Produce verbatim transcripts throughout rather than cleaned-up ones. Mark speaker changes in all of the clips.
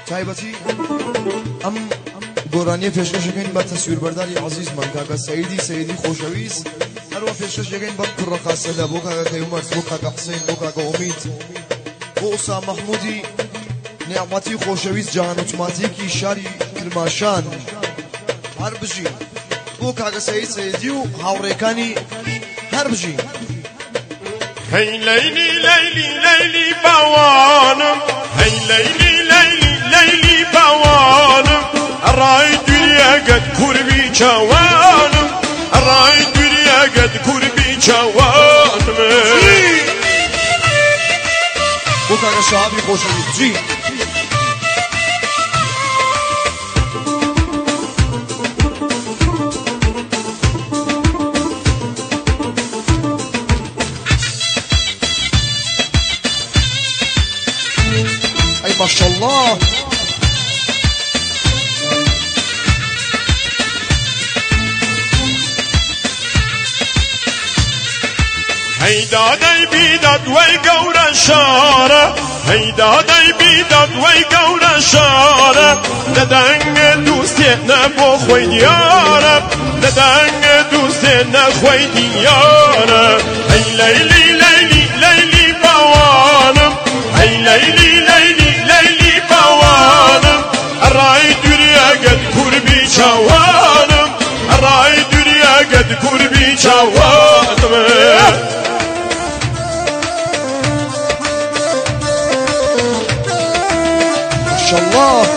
Speaker 1: تایبەتی ئەم گۆرانیە پێشکەش دەکەین بە تەسویربەرداری عەزیزمان کاکە سەیدی سەیدی خۆشەویست هەروە پێشکەش دەکەین بەم کوڕە قاسەدا بۆ کاکە کەیومەرز بۆ کاکە حوسێن بۆ کاکە ئومید بۆ ئوسام مەحموودی نێعمەتی خۆشەویست جان ئۆتۆماتیکی شاری کرماشان هەر بژین بۆ کاکە سەید سەیدی و هاوڕێکانی هەر بژین
Speaker 2: هەی لەیلی لەیلی لەیلی باوانم هەی لەیلی لەیلی لەیلی باوانم ئەڕای دنیاگەت کوربی چاوانم ئەڕای دنیاگەت کوربی چاوانم
Speaker 1: بۆ کاکە شەهابی خۆشەویست جی ما شاء الله
Speaker 2: هيدا داي بيداد وي قورا شارة هيدا داي بيداد وي قورا شارة لدنگ دوستنا بو خوي ديارة لدنگ دوستنا خوي ديارة هي ليلي ليلي ليلي باوانم هي ليلي ليلي ليلي باوانم الراي دنيا قد كربي شوانم الراي دنيا قد كربي شوانم
Speaker 1: ما شاء الله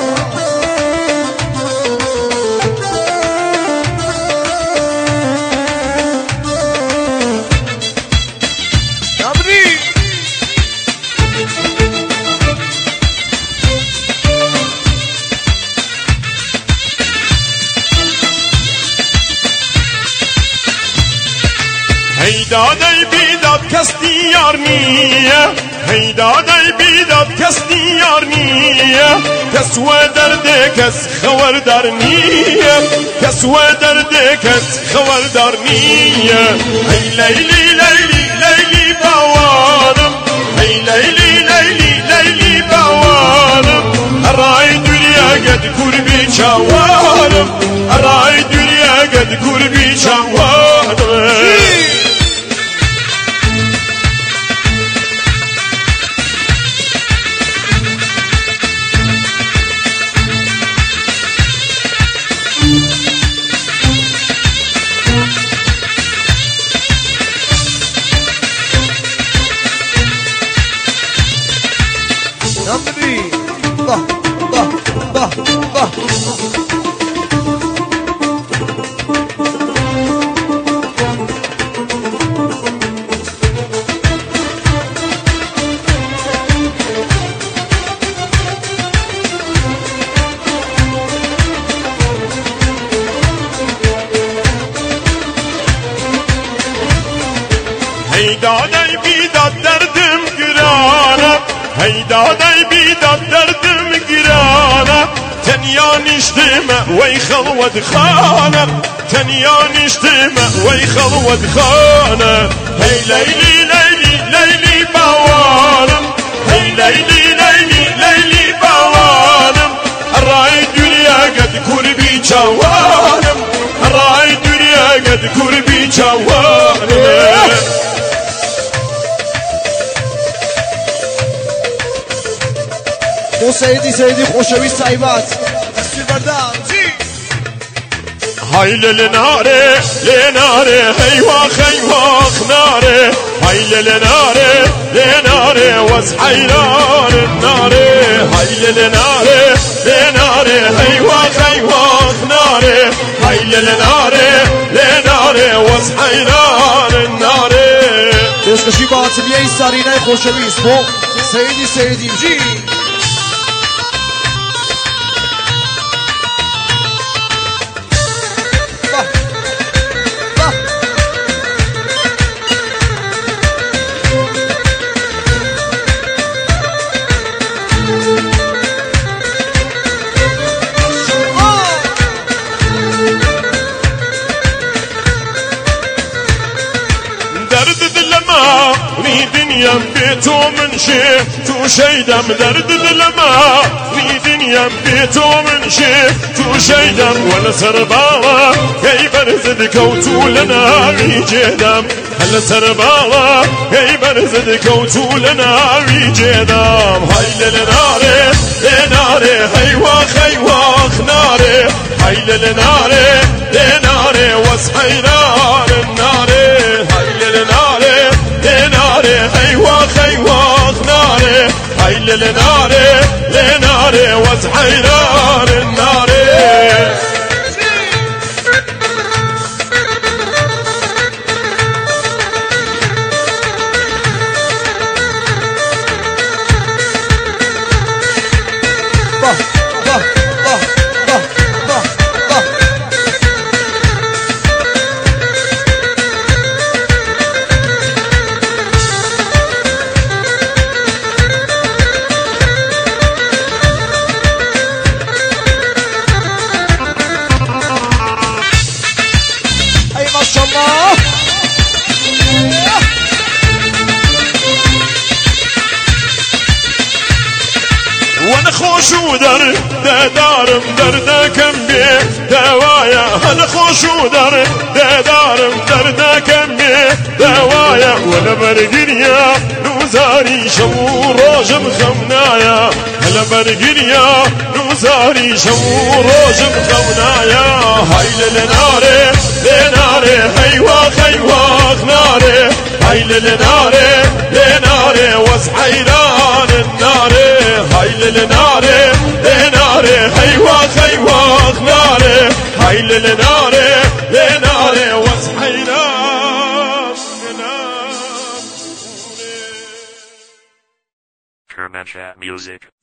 Speaker 2: هيدا داي بيداد كس ديار نية هيدا داي بيداد كس ديار نية كس ودرد كس خور دار نية كس ودرد كس خور دار نية هي ليلي ليلي ليلي باوانم هي ليلي ليلي ليلي باوانم الراي دنيا قد كربي شوانم الراي دنيا قد كربي شوانم
Speaker 1: نمري الله الله الله الله
Speaker 2: هيدا داي بيداد دردم قرانه هيدا داي بيداد دردم قرانه تنيا نشتمه وي خلود خانه تنيا نشتمه وي خلود خانه هي ليلي ليلي ليلي باوانم هي ليلي ليلي ليلي باوانم الراي دنيا قد كربي شوانم الراي دنيا قد كربي شوانم
Speaker 1: بۆ سەیدی سەیدی خۆشەویست تایبەت تەسویربەردار جی
Speaker 2: هاي للناري لناري هيوا خيواخ ناري هاي للناري لناري وزحيران الناري هاي للناري لناري هيوا خيواخ ناري هاي للناري لناري وزحيران الناري
Speaker 1: پێشکەشی بە هاتمیەی سارینای خۆشەویست بۆ سەیدی سەیدی جی
Speaker 2: درد دلم لما ويدنيا بيتو من شيفتو شيدم درد لما ويدنيا بيتو من شيفتو شيدم ولا سرباوة كي برزد كوتو لنا جهدم هل سرباوة كي برزد كوتو لنا جهدم هاي للناري لناري هيواخ هيواخ ناري هاي للناري لناري واصحي نار الناري هاي للناري لناري هيواخ هيواخ ناري هاي للناري لناري واصحي نار الناري وانا خوش ودر دارم دردكم بي دوايا انا خوش ودر دارم دردكم بي دوايا وانا برقنيا نوزاري شو روجم خمنايا هلا برقنيا نوزاري شو روجم خمنايا هاي للناري لناري هيواخ هيواخ ناري هاي للناري لناري واصحي نار الناري هاي للناري لناري هيواخ هيواخ ناري هاي للناري لناري واصحي نار
Speaker 3: Kermanchat Music.